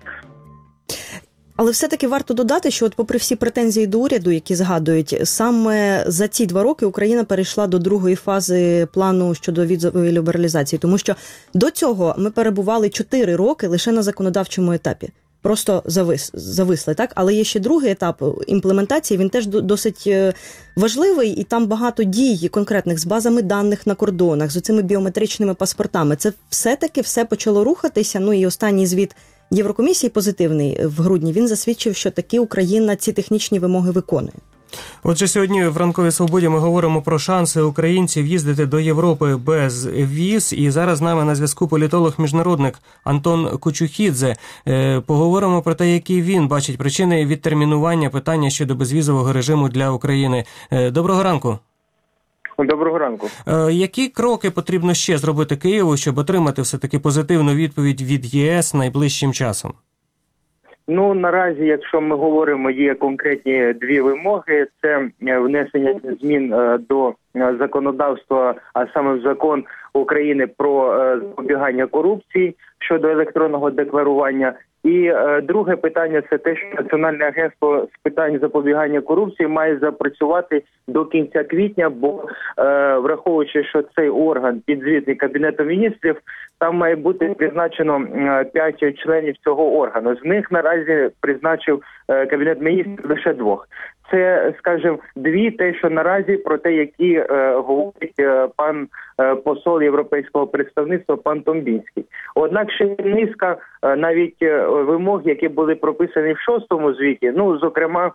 Але все-таки варто додати, що от попри всі претензії до уряду, які згадують, саме за ці 2 роки Україна перейшла до другої фази плану щодо візової лібералізації. Тому що до цього ми перебували 4 роки лише на законодавчому етапі. Просто зависли, так? Але є ще другий етап імплементації, він теж досить важливий, і там багато дій конкретних з базами даних на кордонах, з оцими біометричними паспортами. Це все-таки все почало рухатися, ну і останній звіт Єврокомісії позитивний в грудні, він засвідчив, що таки Україна ці технічні вимоги виконує. Отже, сьогодні в «Ранковій свободі» ми говоримо про шанси українців їздити до Європи без віз. І зараз з нами на зв'язку політолог-міжнародник Антон Кучухідзе. Поговоримо про те, які він бачить причини відтермінування питання щодо безвізового режиму для України. Доброго ранку. Доброго ранку. Які кроки потрібно ще зробити Києву, щоб отримати все-таки позитивну відповідь від ЄС найближчим часом? Ну, наразі, якщо ми говоримо, є конкретні 2 вимоги. Це внесення змін до законодавства, а саме в закон України про запобігання корупції щодо електронного декларування. І друге питання – це те, що Національне агентство з питань запобігання корупції має запрацювати до кінця квітня, бо враховуючи, що цей орган підзвітний Кабінету міністрів, там має бути призначено 5 членів цього органу. З них наразі призначив Кабінет міністрів лише 2. Це, скажімо, 2 те, що наразі, про те, які говорить пан посол європейського представництва, пан Томбінський. Однак ще низка навіть вимог, які були прописані в 6-му звіті, ну, зокрема,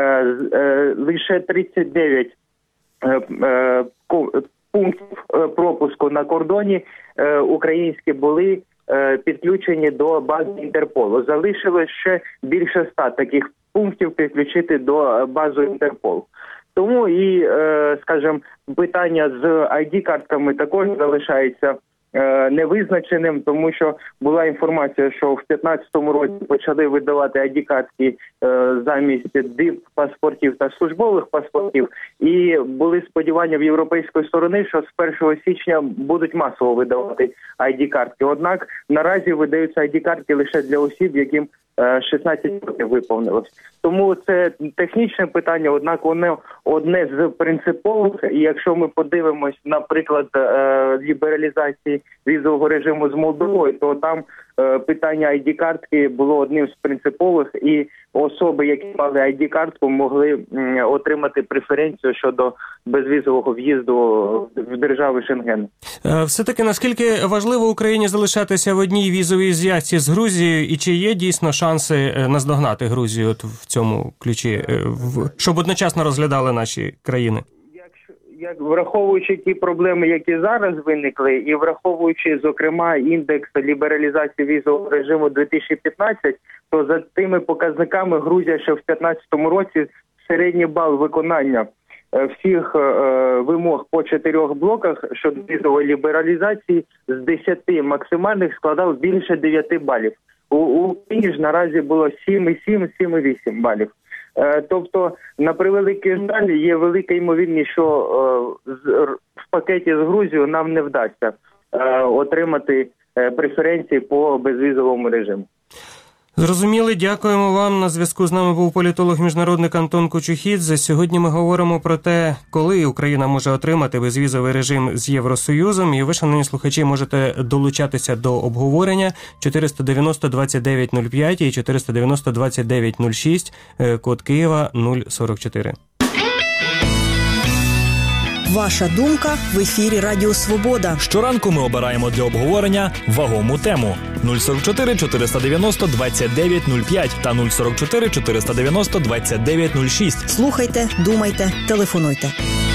лише 39 пунктів пропуску на кордоні українські були підключені до бази Інтерполу. Залишилось ще більше 100 таких пунктів підключити до бази Інтерполу. Тому і, скажімо, питання з ID-картками також залишається невизначеним, тому що була інформація, що в 2015 році почали видавати ID-картки замість ДІП-паспортів та службових паспортів, і були сподівання в європейської сторони, що з 1 січня будуть масово видавати ID-картки. Однак наразі видаються ID-картки лише для осіб, яким 16 років виповнилось. Тому це технічне питання, однак воно одне з принципових. І якщо ми подивимось, наприклад, лібералізації візового режиму з Молдовою, то там питання ID-картки було одним з принципових, і особи, які мали ID-картку, могли отримати преференцію щодо безвізового в'їзду в держави Шенгену. Все-таки наскільки важливо Україні залишатися в одній візовій зв'язці з Грузією, і чи є дійсно шанси наздогнати Грузію от в цьому ключі, щоб одночасно розглядали наші країни? Враховуючи ті проблеми, які зараз виникли, і враховуючи, зокрема, індекс лібералізації візового режиму 2015, то за тими показниками Грузія ще в 2015 році середній бал виконання всіх вимог по 4 блоках щодо візової лібералізації з 10 максимальних складав більше 9 балів. У Україні ж наразі було 7,7, 7,8 балів. Тобто, на превеликий жаль, є велика ймовірність, що в пакеті з Грузією нам не вдасться отримати преференції по безвізовому режиму. Зрозуміли, дякуємо вам. На зв'язку з нами був політолог-міжнародник Антон Кочухідзе. Сьогодні ми говоримо про те, коли Україна може отримати безвізовий режим з Євросоюзом. І ви, шановні слухачі, можете долучатися до обговорення 490-2905 і 490-2906, код Києва 044. Ваша думка в ефірі Радіо Свобода. Щоранку ми обираємо для обговорення вагому тему. 044 490 2905 та 044 490 2906. Слухайте, думайте, телефонуйте.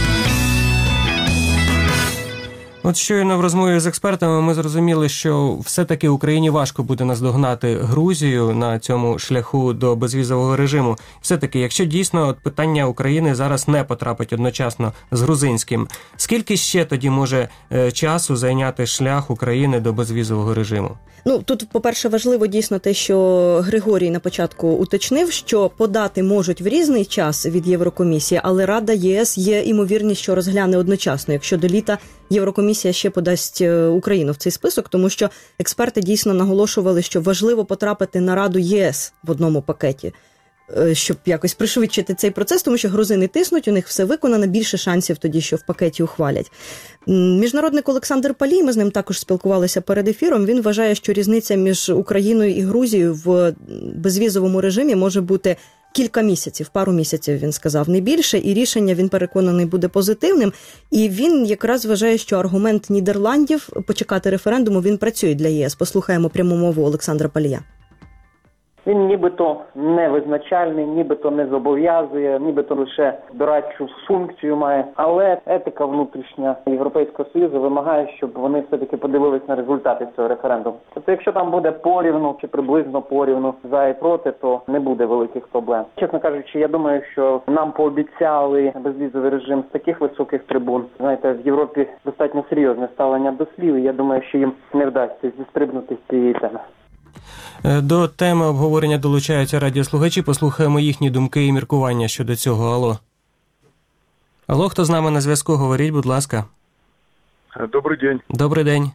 От щойно в розмові з експертами ми зрозуміли, що все-таки Україні важко буде наздогнати Грузію на цьому шляху до безвізового режиму. Все-таки, якщо дійсно питання України зараз не потрапить одночасно з грузинським, скільки ще тоді може часу зайняти шлях України до безвізового режиму? Тут, по-перше, важливо дійсно те, що Григорій на початку уточнив, що подати можуть в різний час від Єврокомісії, але Рада ЄС є імовірність, що розгляне одночасно, якщо до літа Єврокомісія ще подасть Україну в цей список, тому що експерти дійсно наголошували, що важливо потрапити на Раду ЄС в одному пакеті, щоб якось пришвидшити цей процес, тому що грузини тиснуть, у них все виконано, більше шансів тоді, що в пакеті ухвалять. Міжнародник Олександр Палій, ми з ним також спілкувалися перед ефіром, він вважає, що різниця між Україною і Грузією в безвізовому режимі може бути кілька місяців, пару місяців, він сказав, не більше, і рішення, він переконаний, буде позитивним. І він якраз вважає, що аргумент Нідерландів почекати референдуму, він працює для ЄС. Послухаємо пряму мову Олександра Палія. Він нібито не визначальний, нібито не зобов'язує, нібито лише дорадчу функцію має. Але етика внутрішня Європейського Союзу вимагає, щоб вони все-таки подивились на результати цього референдуму. Тобто, якщо там буде порівну чи приблизно порівну за і проти, то не буде великих проблем. Чесно кажучи, я думаю, що нам пообіцяли безвізовий режим з таких високих трибун. Знаєте, в Європі достатньо серйозне ставлення до слів, і я думаю, що їм не вдасться зістрибнути з цієї теми. До теми обговорення долучаються радіослухачі. Послухаємо їхні думки і міркування щодо цього. Алло. Алло, хто з нами на зв'язку? Говоріть, будь ласка. Добрий день. Добрий день.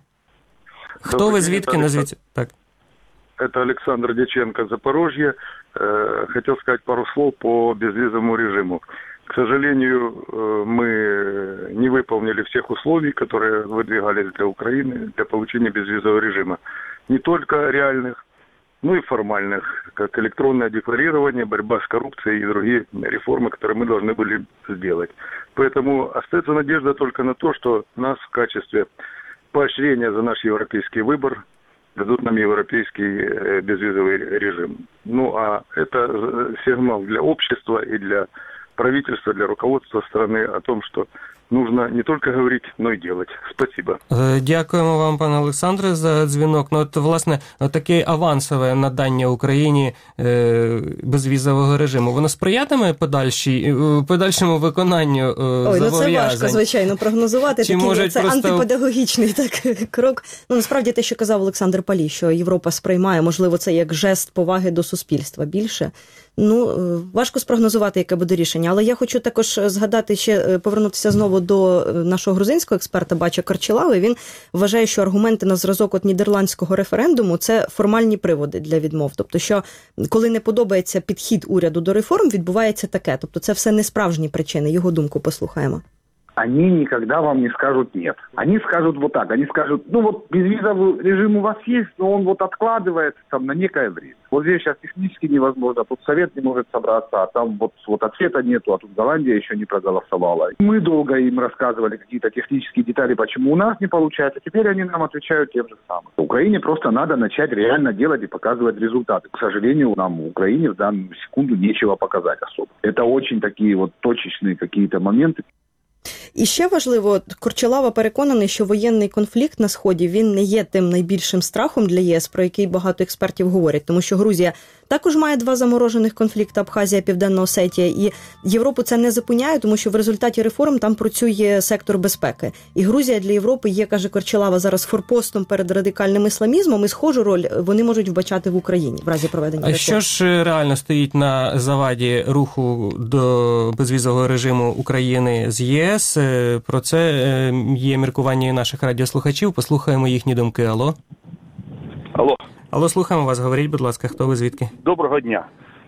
Хто ви, звідки? Назвіть? Так. Это Александр Дяченко, Запорожье. Хотел сказать пару слов по безвизовому режиму. К сожалению, мы не выполнили всех условий, которые выдвигались для Украины для получения безвизового режима. Не только реальных, но и формальных, как электронное декларирование, борьба с коррупцией и другие реформы, которые мы должны были сделать. Поэтому остается надежда только на то, что нас в качестве поощрения за наш европейский выбор дадут нам европейский безвизовый режим. Ну а это сигнал для общества и для правительства, для руководства страны о том, что нужно не только говорить, но й делать. Спасибо. Дякуємо вам, пане Олександре, за дзвінок. власне, таке авансове надання Україні безвізового режиму, воно сприятиме подальшому виконанню зобов'язань? Це важко, звичайно, прогнозувати. Це антипедагогічний крок. Насправді те, що казав Олександр Палій, що Європа сприймає, можливо, це як жест поваги до суспільства більше. Важко спрогнозувати, яке буде рішення. Але я хочу також згадати, ще повернутися знову до нашого грузинського експерта Бача Карчелави. Він вважає, що аргументи на зразок нідерландського референдуму – це формальні приводи для відмов. Тобто, що коли не подобається підхід уряду до реформ, відбувається таке. Тобто, це все не справжні причини. Його думку послухаємо. Они никогда вам не скажут «нет». Они скажут вот так, они скажут, безвизовый режим у вас есть, но он откладывается там на некое время. Вот здесь сейчас технически невозможно, тут Совет не может собраться, а там ответа нету, а тут Голландия еще не проголосовала. Мы долго им рассказывали какие-то технические детали, почему у нас не получается, теперь они нам отвечают тем же самым. Украине просто надо начать реально делать и показывать результаты. К сожалению, нам в Украине в данную секунду нечего показать особо. Это очень такие точечные какие-то моменты. І ще важливо, Корчелава переконаний, що воєнний конфлікт на Сході, він не є тим найбільшим страхом для ЄС, про який багато експертів говорять, тому що Грузія також має 2 заморожених конфлікти, Абхазія, Південна Осетія, і Європу це не зупиняє, тому що в результаті реформ там працює сектор безпеки. І Грузія для Європи є, каже Корчелава, зараз форпостом перед радикальним ісламізмом, і схожу роль вони можуть вбачати в Україні в разі проведення реформ. А що ж реально стоїть на заваді руху до безвізового режиму України з ЄС? Про це є міркування наших радіослухачів. Послухаємо їхні думки. Алло. Алло, слухаємо вас, говоріть, будь ласка, хто ви, звідки? Доброго дня.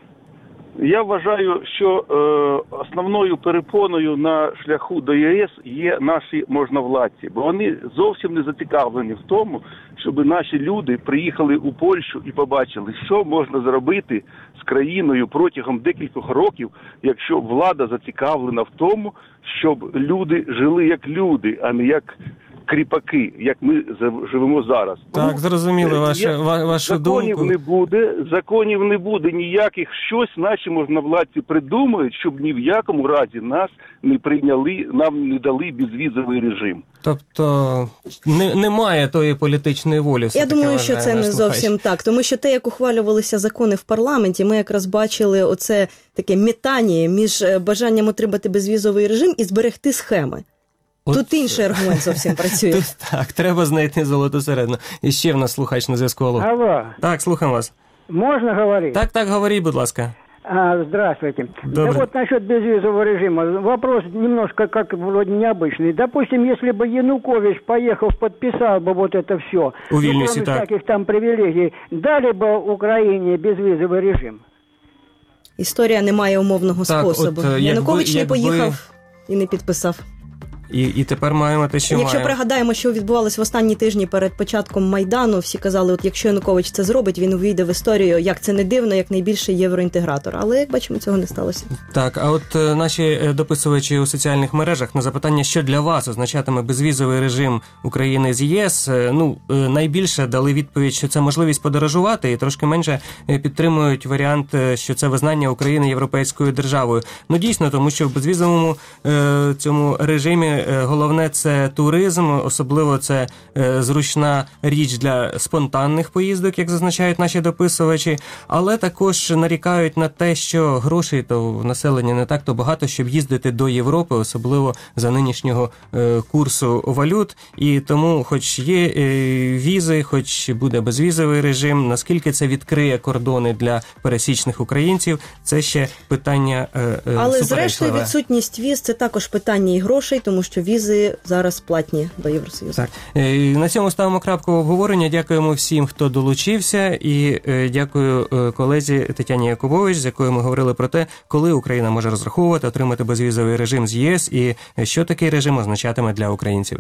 Я вважаю, що основною перепоною на шляху до ЄС є наші можновладці, бо вони зовсім не зацікавлені в тому, щоб наші люди приїхали у Польщу і побачили, що можна зробити з країною протягом декількох років, якщо влада зацікавлена в тому, щоб люди жили як люди, а не як кріпаки, як ми живемо зараз. Так, зрозуміли вашу думку. Законів не буде ніяких. Щось наші можновладці придумають, щоб ні в якому разі нас не прийняли, нам не дали безвізовий режим. Тобто немає тої політичної волі. Я думаю, що це не зовсім так. Тому що те, як ухвалювалися закони в парламенті, ми якраз бачили оце таке метання між бажанням отримати безвізовий режим і зберегти схеми. Тут інший аргумент зовсім працює. Тут так, треба знайти золоту середину. І ще в нас слухач на зв'язку. Алло. Так, слухаємо вас. Можно говорить? Так, говори, будь ласка. Здравствуйте. Добрый. Да вот насчет безвизового режима. Вопрос немножко как вроде необычный. Допустим, если бы Янукович поехал, подписал бы вот это все, у Вильнюсе, кроме так. всяких там привилегий, дали бы Украине безвизовый режим? Історія не має умовного способу. Янукович не поїхав і не підписав. І тепер маємо те, що маємо. Якщо пригадаємо, що відбувалося в останні тижні перед початком Майдану, всі казали, от якщо Янукович це зробить, він увійде в історію, як це не дивно, як найбільший євроінтегратор. Але, як бачимо, цього не сталося. Так, а от наші дописувачі у соціальних мережах на запитання, що для вас означатиме безвізовий режим України з ЄС, найбільше дали відповідь, що це можливість подорожувати, і трошки менше підтримують варіант, що це визнання України європейською державою. Дійсно, тому що в безвізовому цьому режимі головне – це туризм, особливо це зручна річ для спонтанних поїздок, як зазначають наші дописувачі, але також нарікають на те, що грошей то в населення не так-то багато, щоб їздити до Європи, особливо за нинішнього курсу валют, і тому хоч є візи, хоч буде безвізовий режим, наскільки це відкриє кордони для пересічних українців, це ще питання суперечливе. Але зрештою відсутність віз – це також питання і грошей, тому що візи зараз платні до Євросоюзу. Так. На цьому ставимо крапку обговорення. Дякуємо всім, хто долучився, і дякую колезі Тетяні Якубович, з якою ми говорили про те, коли Україна може розраховувати отримати безвізовий режим з ЄС і що такий режим означатиме для українців.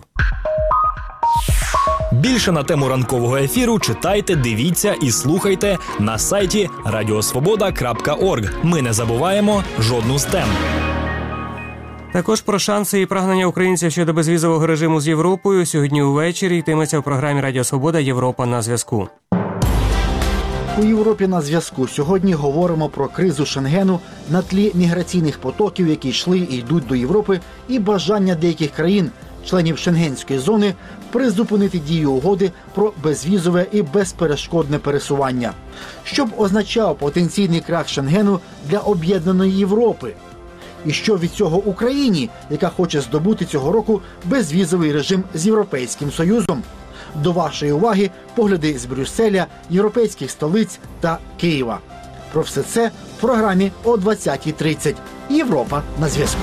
Більше на тему ранкового ефіру читайте, дивіться і слухайте на сайті radiosvoboda.org. Ми не забуваємо жодну з тем. Також про шанси і прагнення українців щодо безвізового режиму з Європою сьогодні увечері йтиметься в програмі «Радіо Свобода. Європа на зв'язку». У Європі на зв'язку сьогодні говоримо про кризу Шенгену на тлі міграційних потоків, які йшли і йдуть до Європи, і бажання деяких країн, членів Шенгенської зони, призупинити дію угоди про безвізове і безперешкодне пересування. Що б означав потенційний крах Шенгену для об'єднаної Європи? І що від цього Україні, яка хоче здобути цього року безвізовий режим з Європейським Союзом? До вашої уваги погляди з Брюсселя, європейських столиць та Києва. Про все це в програмі о 20:30. Європа на зв'язку.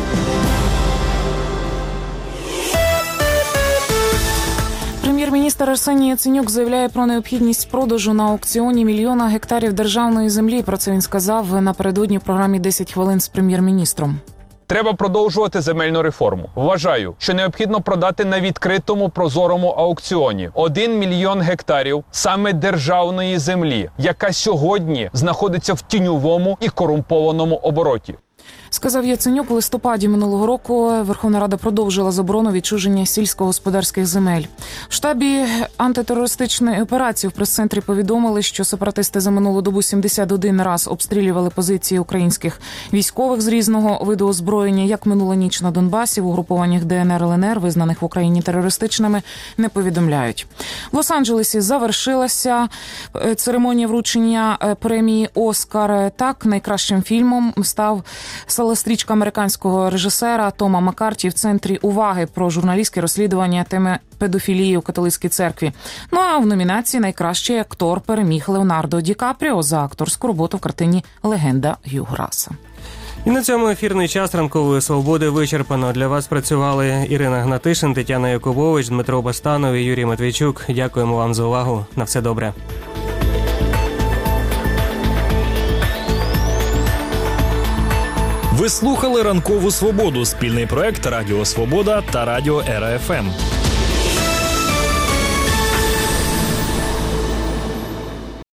Прем'єр-міністр Арсеній Яценюк заявляє про необхідність продажу на аукціоні 1 мільйона гектарів державної землі. Про це він сказав напередодні в програмі «10 хвилин з прем'єр-міністром». Треба продовжувати земельну реформу. Вважаю, що необхідно продати на відкритому прозорому аукціоні 1 мільйон гектарів саме державної землі, яка сьогодні знаходиться в тіньовому і корумпованому обороті. Сказав Яценюк, у листопаді минулого року Верховна Рада продовжила заборону відчуження сільськогосподарських земель. В штабі антитерористичної операції в прес-центрі повідомили, що сепаратисти за минулу добу 71 раз обстрілювали позиції українських військових з різного виду озброєння. Як минула ніч на Донбасі, в угрупованнях ДНР, ЛНР, визнаних в Україні терористичними, не повідомляють. В Лос-Анджелесі завершилася церемонія вручення премії «Оскар». Так, найкращим фільмом став стрічка американського режисера Тома Маккарті «В центрі уваги» про журналістське розслідування теми педофілії у католицькій церкві. А в номінації найкращий актор переміг Леонардо Ді Капріо за акторську роботу в картині «Легенда Г'ю Граса». І на цьому ефірний час ранкової свободи вичерпано. Для вас працювали Ірина Гнатишин, Тетяна Якубович, Дмитро Бастанов і Юрій Матвійчук. Дякуємо вам за увагу. На все добре. Ви слухали «Ранкову свободу» – спільний проект Радіо Свобода та Радіо РФМ.